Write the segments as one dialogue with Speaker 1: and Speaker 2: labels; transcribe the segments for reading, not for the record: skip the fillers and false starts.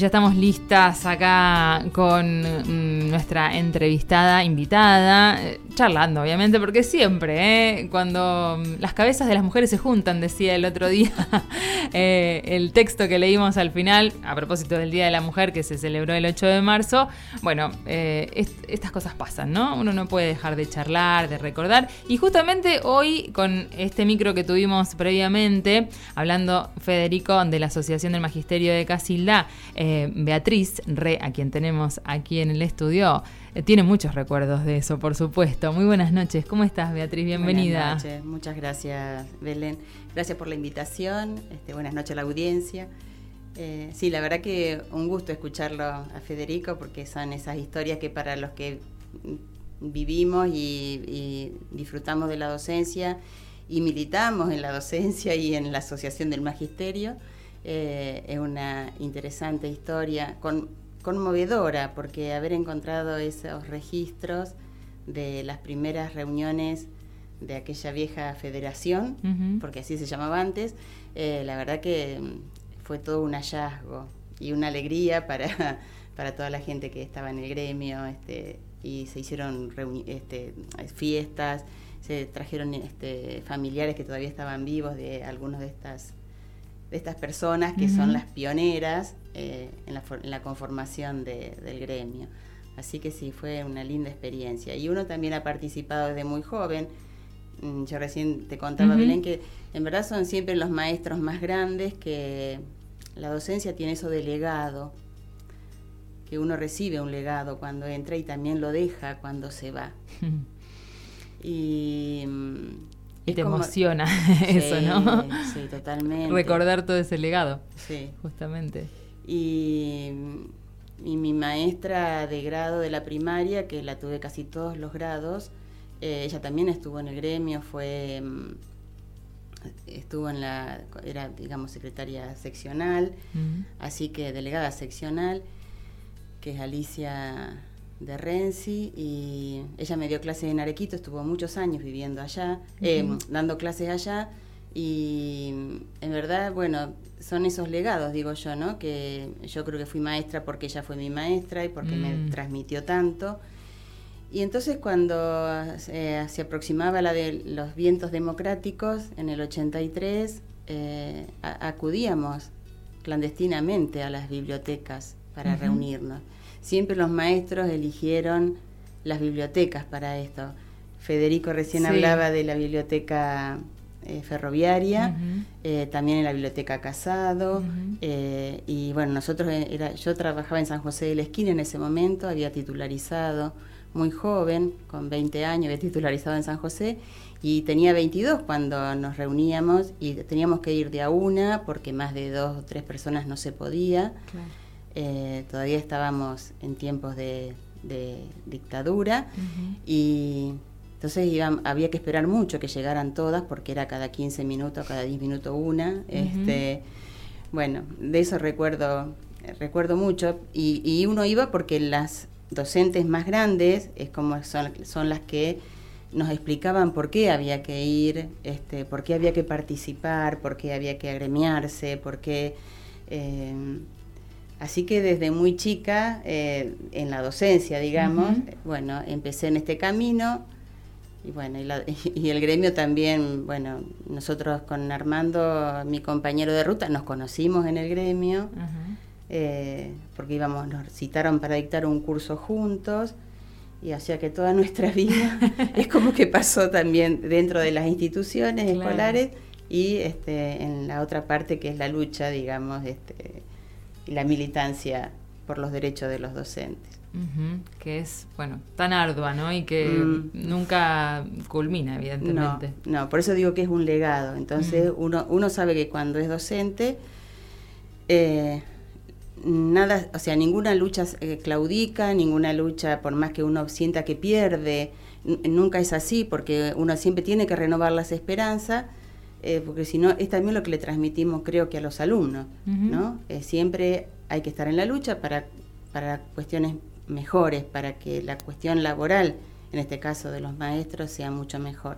Speaker 1: ya estamos listas acá con nuestra invitada, charlando obviamente, porque siempre, cuando las cabezas de las mujeres se juntan, decía el otro día el texto que leímos al final, a propósito del Día de la Mujer que se celebró el 8 de marzo, bueno, estas cosas pasan, ¿no? Uno no puede dejar de charlar, de recordar, y justamente hoy con este micro que tuvimos previamente, hablando Federico de la Asociación del Magisterio de Casilda, Beatriz Re, a quien tenemos aquí en el estudio, tiene muchos recuerdos de eso, por supuesto. Muy buenas noches. ¿Cómo estás, Beatriz? Bienvenida.
Speaker 2: Buenas noches. Muchas gracias, Belén. Gracias por la invitación. Buenas noches a la audiencia. Sí, la verdad que un gusto escucharlo a Federico, porque son esas historias que para los que vivimos y disfrutamos de la docencia y militamos en la docencia y en la Asociación del Magisterio, es una interesante historia, conmovedora, porque haber encontrado esos registros de las primeras reuniones de aquella vieja federación, porque así se llamaba antes, la verdad que fue todo un hallazgo y una alegría para toda la gente que estaba en el gremio, y se hicieron fiestas, se trajeron familiares que todavía estaban vivos de algunos de estas personas que son las pioneras en la conformación del gremio. Así que sí, fue una linda experiencia. Y uno también ha participado desde muy joven. Yo recién te contaba, Belén, que en verdad son siempre los maestros más grandes, que la docencia tiene eso de legado, que uno recibe un legado cuando entra y también lo deja cuando se va. Y te
Speaker 1: emociona eso,
Speaker 2: sí,
Speaker 1: ¿no?
Speaker 2: Sí, totalmente.
Speaker 1: Recordar todo ese legado.
Speaker 2: Sí.
Speaker 1: Justamente.
Speaker 2: Y mi maestra de grado de la primaria, que la tuve casi todos los grados, ella también estuvo en el gremio, era, digamos, secretaria seccional, así que delegada seccional, que es Alicia de Renzi, y ella me dio clases en Arequito, estuvo muchos años viviendo allá, dando clases allá, y en verdad, bueno, son esos legados, digo yo, ¿no? Que yo creo que fui maestra porque ella fue mi maestra y porque me transmitió tanto. Y entonces cuando se aproximaba la de los vientos democráticos, en el 83, acudíamos clandestinamente a las bibliotecas para reunirnos. Siempre los maestros eligieron las bibliotecas para esto. Federico recién hablaba de la biblioteca ferroviaria, también en la biblioteca Casado, y bueno, yo trabajaba en San José de la Esquina en ese momento, había titularizado muy joven, con 20 años, había titularizado en San José, y tenía 22 cuando nos reuníamos, y teníamos que ir de a una, porque más de 2 o 3 personas no se podía. Claro. Todavía estábamos en tiempos de dictadura, y entonces había que esperar mucho que llegaran todas, porque era cada 15 minutos, cada 10 minutos una. Bueno, de eso recuerdo mucho, y uno iba porque las docentes más grandes son las que nos explicaban por qué había que ir, por qué había que participar, por qué había que agremiarse, por qué... Así que desde muy chica, en la docencia, digamos, bueno, empecé en este camino, y bueno, y el gremio también, bueno, nosotros con Armando, mi compañero de ruta, nos conocimos en el gremio, porque nos citaron para dictar un curso juntos, y hacía que toda nuestra vida es como que pasó también dentro de las instituciones escolares, y en la otra parte que es la lucha, digamos, y la militancia por los derechos de los docentes.
Speaker 1: Que es, bueno, tan ardua, ¿no? Y que nunca culmina, evidentemente.
Speaker 2: No, por eso digo que es un legado. Entonces uno sabe que cuando es docente, nada, o sea, ninguna lucha claudica, ninguna lucha, por más que uno sienta que pierde, nunca es así, porque uno siempre tiene que renovar las esperanzas, porque si no, es también lo que le transmitimos, creo que a los alumnos, ¿no? Siempre hay que estar en la lucha para cuestiones mejores, para que la cuestión laboral, en este caso de los maestros, sea mucho mejor.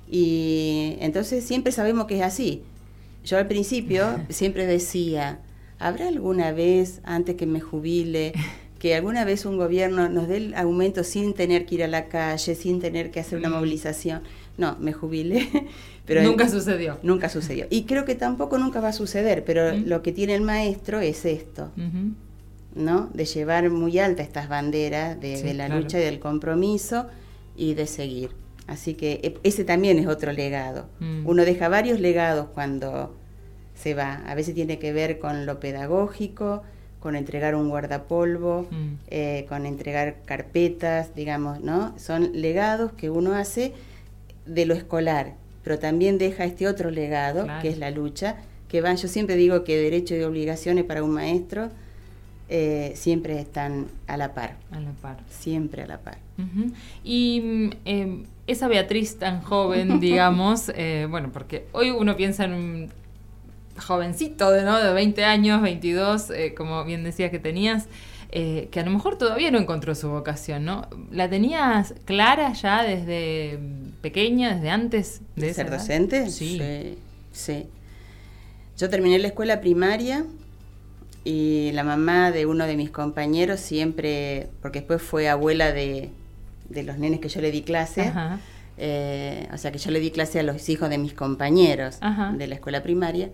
Speaker 2: Y entonces siempre sabemos que es así. Yo al principio siempre decía, ¿habrá alguna vez, antes que me jubile, que alguna vez un gobierno nos dé el aumento sin tener que ir a la calle, sin tener que hacer una movilización? No, me jubilé. Pero
Speaker 1: nunca sucedió.
Speaker 2: Nunca sucedió. Y creo que tampoco nunca va a suceder, pero lo que tiene el maestro es esto, ¿no? De llevar muy alta estas banderas de la lucha y del compromiso y de seguir. Así que ese también es otro legado. Uno deja varios legados cuando se va. A veces tiene que ver con lo pedagógico, con entregar un guardapolvo, con entregar carpetas, digamos, ¿no? Son legados que uno hace de lo escolar, pero también deja este otro legado, que es la lucha, que van, yo siempre digo que derechos y obligaciones para un maestro siempre están a la par.
Speaker 1: A la par.
Speaker 2: Siempre a la par.
Speaker 1: Y esa Beatriz tan joven, digamos, bueno, porque hoy uno piensa en un jovencito, ¿no? De 20 años, 22, como bien decías que tenías, que a lo mejor todavía no encontró su vocación, ¿no? ¿La tenías clara ya desde pequeña, desde antes de
Speaker 2: ser docente?
Speaker 1: Sí.
Speaker 2: Sí. Yo terminé la escuela primaria y la mamá de uno de mis compañeros siempre, porque después fue abuela de los nenes que yo le di clase, o sea que yo le di clase a los hijos de mis compañeros de la escuela primaria.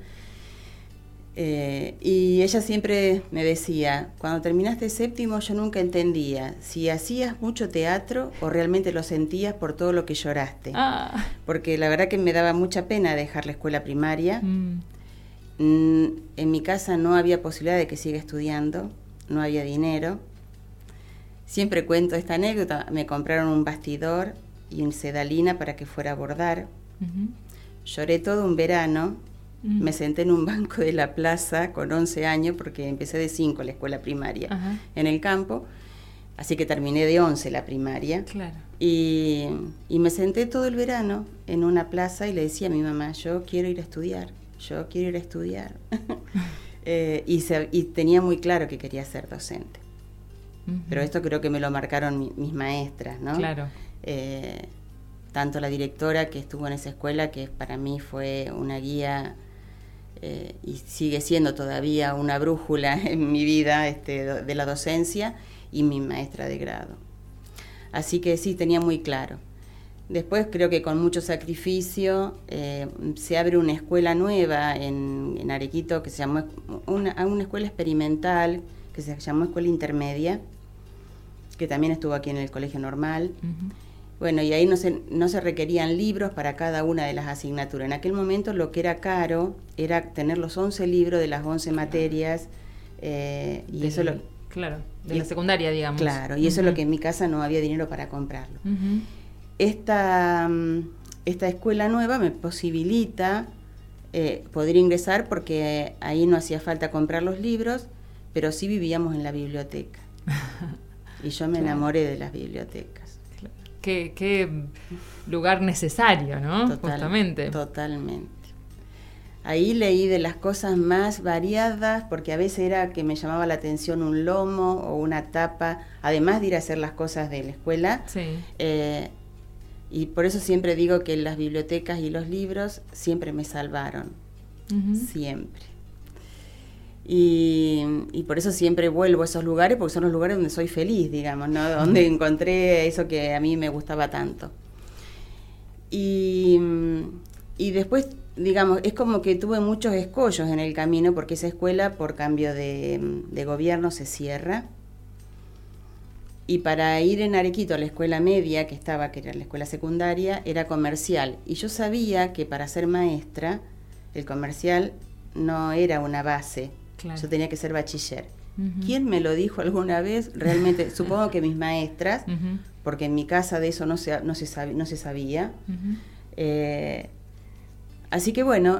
Speaker 2: Y ella siempre me decía, cuando terminaste séptimo yo nunca entendía si hacías mucho teatro o realmente lo sentías por todo lo que lloraste. Porque la verdad que me daba mucha pena dejar la escuela primaria. En mi casa no había posibilidad de que siga estudiando, no había dinero. Siempre cuento esta anécdota, me compraron un bastidor y un sedalina para que fuera a bordar. Lloré todo un verano. Me senté en un banco de la plaza con 11 años, porque empecé de 5 la escuela primaria en el campo, así que terminé de 11 la primaria. Claro. Y me senté todo el verano en una plaza y le decía a mi mamá, yo quiero ir a estudiar, yo quiero ir a estudiar. Y tenía muy claro que quería ser docente. Pero esto creo que me lo marcaron mis maestras, ¿no? Claro. Tanto la directora que estuvo en esa escuela, que para mí fue una guía y sigue siendo todavía una brújula en mi vida de la docencia, y mi maestra de grado. Así que sí, tenía muy claro. Después creo que con mucho sacrificio se abre una escuela nueva en Arequito que se llamó una escuela experimental que se llamó Escuela Intermedia, que también estuvo aquí en el Colegio Normal. Bueno, y ahí no se requerían libros para cada una de las asignaturas. En aquel momento lo que era caro era tener los 11 libros de las 11 materias. Y eso
Speaker 1: claro, de la secundaria, digamos.
Speaker 2: Claro, y eso es lo que en mi casa no había dinero para comprarlo. Esta escuela nueva me posibilita poder ingresar, porque ahí no hacía falta comprar los libros, pero sí vivíamos en la biblioteca. Y yo me enamoré de las bibliotecas.
Speaker 1: Qué lugar necesario, ¿no? Justamente.
Speaker 2: Totalmente. Ahí leí de las cosas más variadas, porque a veces era que me llamaba la atención un lomo o una tapa, además de ir a hacer las cosas de la escuela. Sí. Y por eso siempre digo que las bibliotecas y los libros siempre me salvaron. Siempre. Y por eso siempre vuelvo a esos lugares, porque son los lugares donde soy feliz, digamos, ¿no? Donde encontré eso que a mí me gustaba tanto. Y después, digamos, es como que tuve muchos escollos en el camino, porque esa escuela, por cambio de gobierno, se cierra. Y para ir en Arequito a la escuela media, que era la escuela secundaria, era comercial. Y yo sabía que para ser maestra, el comercial no era una base. Claro. Yo tenía que ser bachiller. ¿Quién me lo dijo alguna vez? Realmente, supongo que mis maestras, porque en mi casa de eso no se sabía. Así que bueno,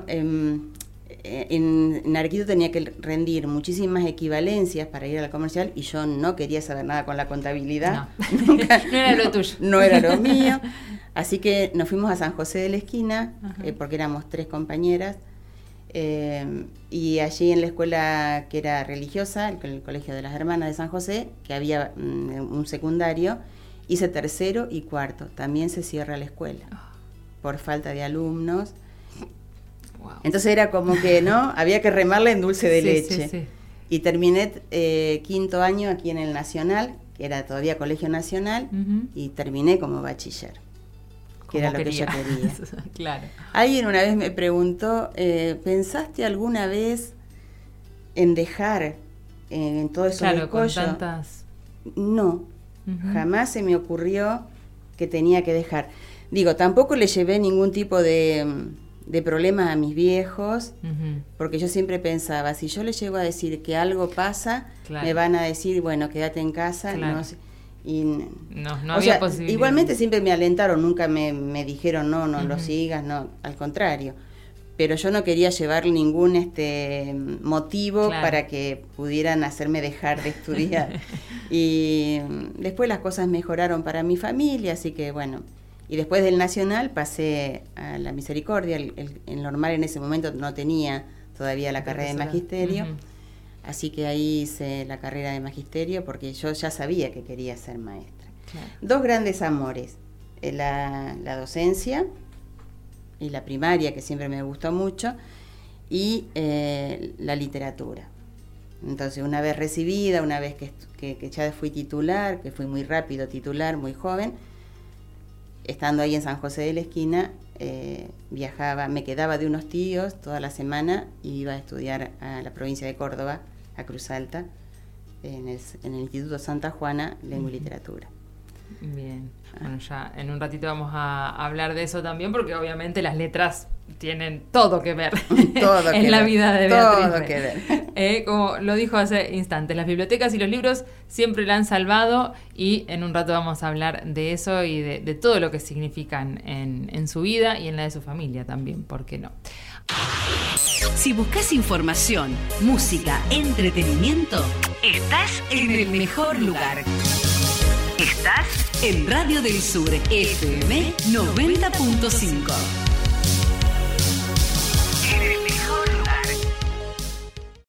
Speaker 2: en Arequito tenía que rendir muchísimas equivalencias para ir a la comercial, y yo no quería saber nada con la contabilidad.
Speaker 1: No, nunca, no era lo tuyo.
Speaker 2: No era lo mío. Así que nos fuimos a San José de la Esquina, porque éramos 3 compañeras. Y allí en la escuela que era religiosa, el Colegio de las Hermanas de San José, que había un secundario, hice 3º y 4º. También se cierra la escuela por falta de alumnos. Wow. Entonces era como que, ¿no? Había que remarla en dulce de leche. Sí. Y terminé quinto año aquí en el Nacional, que era todavía Colegio Nacional, y terminé como bachiller, que era lo que yo quería.
Speaker 1: Claro.
Speaker 2: Alguien una vez me preguntó, ¿pensaste alguna vez en dejar en todo eso del
Speaker 1: con tantas...
Speaker 2: No, jamás se me ocurrió que tenía que dejar. Digo, tampoco le llevé ningún tipo de problemas a mis viejos, porque yo siempre pensaba, si yo les llego a decir que algo pasa, me van a decir, bueno, quédate en casa. No había posibilidad. Igualmente siempre me alentaron, nunca me dijeron, no lo sigas, no, al contrario. Pero yo no quería llevar ningún motivo para que pudieran hacerme dejar de estudiar. Y después las cosas mejoraron para mi familia, así que bueno. Y después del Nacional pasé a la Misericordia. El normal en ese momento no tenía todavía la carrera de magisterio. Así que ahí hice la carrera de magisterio porque yo ya sabía que quería ser maestra. Claro. Dos grandes amores, la docencia y la primaria, que siempre me gustó mucho, y la literatura. Entonces, una vez recibida, una vez que ya fui titular, que fui muy rápido titular, muy joven, estando ahí en San José de la Esquina, viajaba, me quedaba de unos tíos toda la semana y iba a estudiar a la provincia de Córdoba, a Cruz Alta, en el Instituto Santa Juana, Lengua y Literatura.
Speaker 1: Bien, bueno, ya en un ratito vamos a hablar de eso también, porque obviamente las letras tienen todo que ver en la vida de Beatriz.
Speaker 2: Todo que ver.
Speaker 1: Como lo dijo hace instantes, las bibliotecas y los libros siempre la han salvado, y en un rato vamos a hablar de eso y de todo lo que significan en su vida y en la de su familia también, ¿por qué no?
Speaker 3: Si buscas información, música, entretenimiento, estás en el mejor lugar. Estás en Radio del Sur, FM 90.5.